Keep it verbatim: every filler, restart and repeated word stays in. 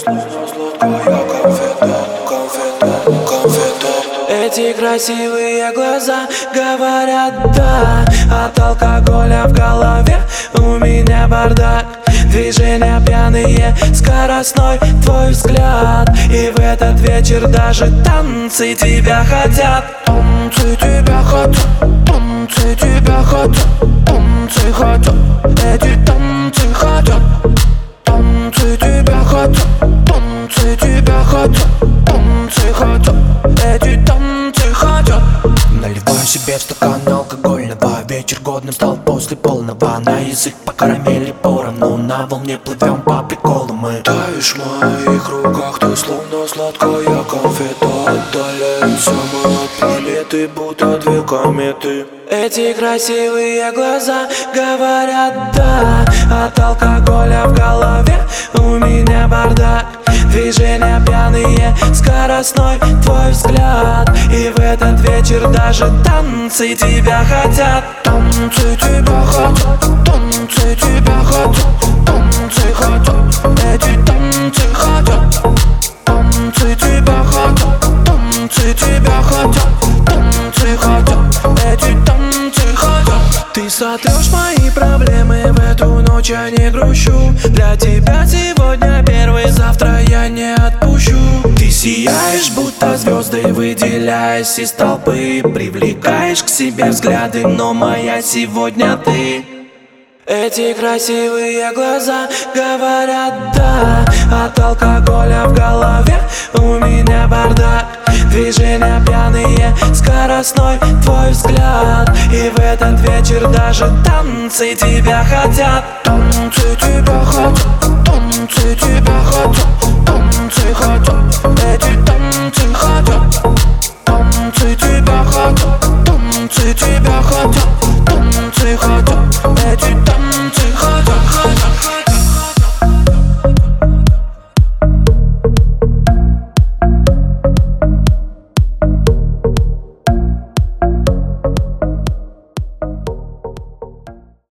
словно сладкая конфета, конфета, конфета. Эти красивые глаза говорят да. От алкоголя в голове у меня бардак. Движения пьяные, скоростной твой взгляд. И в этот вечер даже танцы тебя хотят. Танцы тебя хотят, танцы тебя хотят, танцы хотят. Эти танцы хотят, танцы тебя хотят, танцы тебя хотят, танцы хотят. Эти танцы хотят. Наливаю себе в стакан алкогольного. Вечер годным стал после полного. На язык по карамели поровну. На волне плывем по приколу мы. Таешь в моих руках, ты словно сладкая конфета. Отдаляемся мы от планеты, будто две кометы. Эти красивые глаза говорят да. От алкоголя в голове у меня бардак. Движения пьяные, скоростной твой взгляд. И в этот вечер даже танцы тебя хотят. Танцы тебя хотят, танцы тебя хотят, танцы хотят. Эти танцы хотят, танцы тебя хотят, танцы тебя хотят, танцы хотят. Эти танцы хотят. Ты сотрешь мои проблемы, в эту ночь я не грущу. Для тебя сегодня первый, завтра я не отпущу. Ты сияешь, будто звезды, выделяясь из толпы. Привлекаешь к себе взгляды, но моя сегодня ты. Эти красивые глаза говорят да. От алкоголя в голове у меня бардак. Движения пьяные, скоростной твой взгляд. И в этот вечер даже танцы тебя хотят. Танцы тебя хотят, танцы